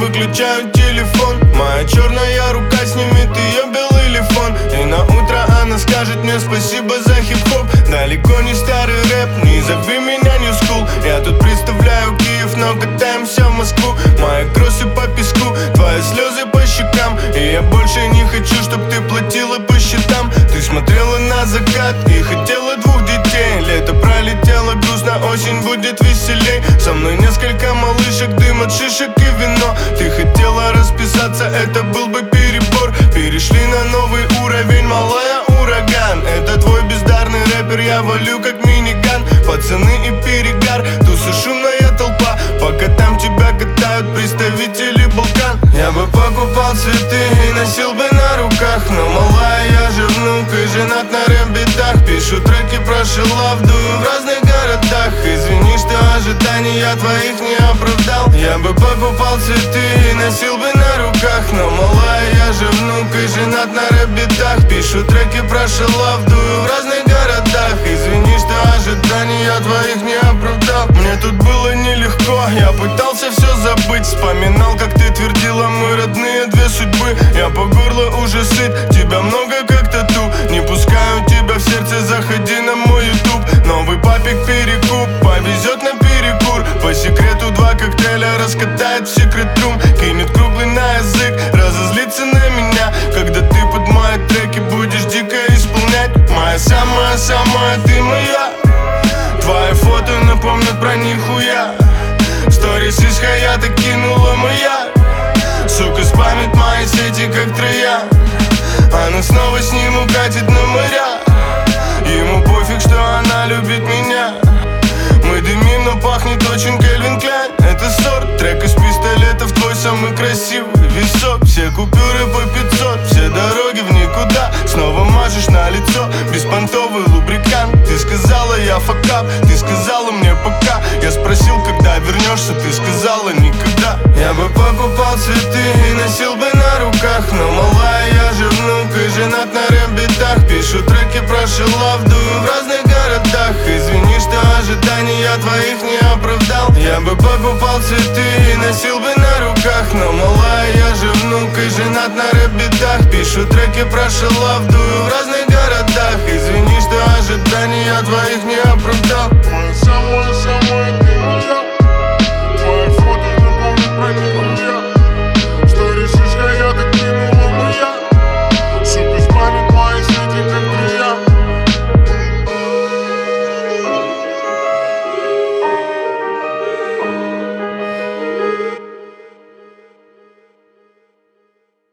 выключаю телефон. Моя черная рука снимет ее белый лифон, и на утро она скажет мне спасибо за хип-хоп. Далеко не старый рэп, не зови меня New School. Я тут представляю Киев, но катаемся в Москву. Мои кроссы по песку, твои слезы по щекам. И я больше не хочу, чтоб ты платила по счетам. Ты смотрела на закат и хотела 2 детей. Лето пролетело грустно, осень будет веселей. Со мной несколько малышек, дым от шишек и вино. Ты хотела расписаться, это был бы перебор. Перешли на новый уровень, малая ураган. Это твой бездарный рэпер, я валю как миниган. Пацаны и перегар, туса шумная толпа. Пока там тебя катают представители Балкан. Я бы покупал цветы и носил бы на руках, но малая, я же внук и женат на рэп-битах. Пишу треки про шелав, дую в разных городах. Извини, что ожидания твоих не оправдал. Я бы покупал цветы и носил бы на руках, но малая, я же внук и женат на рэп-битах. Пишу треки про шелав, дую в разных городах. Извини, что ожидания твоих не оправдал. Мне тут было нелегко, я пытался все забыть. Вспоминал, как ты твердила, мы родные 2 судьбы. Я по горло уже сыт, тебя много как тату. Не пускаю тебя в сердце, заходи на мой YouTube. Новый папик перекуп, повезет на перекур. По секрету 2 коктейля раскатает в секрет рум. Кинет круглый на язык, разозлится на меня. Когда ты под мои треки будешь дико исполнять. Моя самая, ты моя. Твои фото напомнят про нихуя. Сторис из Хаята кинула моя. Сука, спамит мои сети как троя. Она снова с ним укатит на моря. Ему пофиг, что она любит меня. Мы дымим, но пахнет очень Кельвин Кляйн. Это сорт, трек из пистолетов, твой самый красивый висок. Все купюры по 500, все дороги в никуда. Снова мажешь на лицо, беспонтовый лубрикант. Ты сказала, я факап, ты сказала мне пока. Я спросил, когда вернешься, ты сказала никогда. Я бы покупал цветы и носил бы на руках, но малая, я же внук и женат на рэп-битах. Пишу треки про шелав, дую в разных городах. Извини, что ожидания твоих не оправдал. Я бы покупал цветы и носил бы на руках, но малая, я же внук и женат на рэп-битах. Пишу треки про шелав, дую в разных городах. Извини, что ожидания твоих не оправдал. Самое